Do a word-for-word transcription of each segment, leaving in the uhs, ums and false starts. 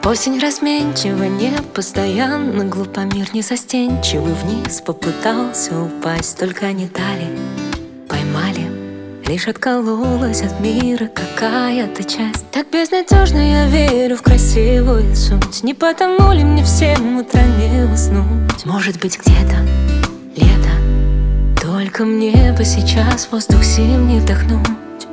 Осень разменчива, не постоянно, глупо мир не застенчивый. Вниз попытался упасть, только не дали, поймали. Лишь откололась от мира какая-то часть. Так безнадежно я верю в красивую суть. Не потому ли мне всем утро не уснуть? Может быть, где-то лето, только мне бы сейчас воздух зимний вдохнуть.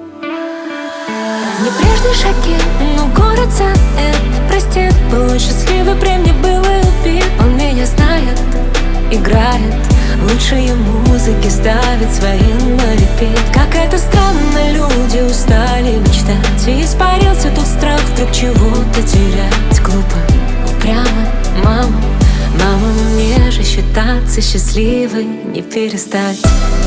Не прежде шаги, но город за это простит. Был он счастливый, при мне был и убит. Он меня знает, играет лучшие музыки, ставит свои на репит. Как это странно, люди устали мечтать, и испарился тот страх вдруг чего-то терять. Глупо, упрямо, мама, мама, мне же считаться счастливой не перестать.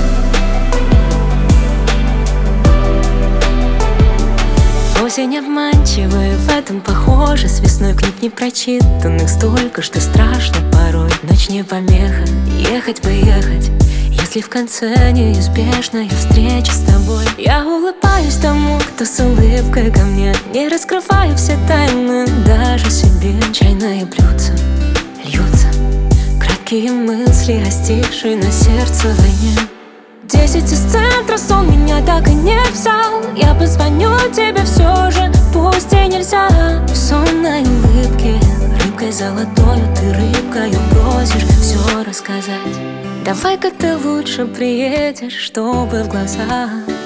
Осень обманчивая, в этом похоже. С весной книг непрочитанных столько, что страшно порой. Ночь не помеха, ехать бы ехать, если в конце неизбежная встреча с тобой. Я улыбаюсь тому, кто с улыбкой ко мне, не раскрываю все тайны даже себе. Чайные блюдца льются, краткие мысли о стихшей на сердце войне. Десять из центра, сон меня так и не взял. Я позвоню тебе все же, пусть и нельзя. В сонной улыбке, рыбкой золотою, ты рыбкою просишь все рассказать. Давай-ка ты лучше приедешь, чтобы в глаза.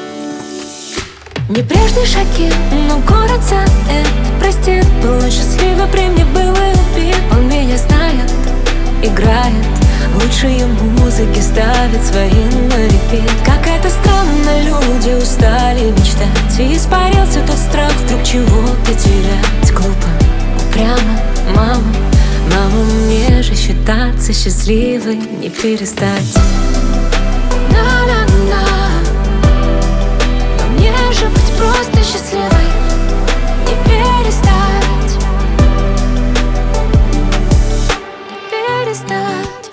Не прежде шаги, но город за это простит. Был он счастливый, при мне был и убит. Он меня знает, играет лучшие музыки, ставит свои на репит. Как это странно, люди устали мечтать, и испарился тот страх вдруг чего-то терять. Глупо, упрямо, мама, мама, мне же считаться счастливой не перестать. На-на-на, но мне же быть просто счастливой не перестать, не перестать.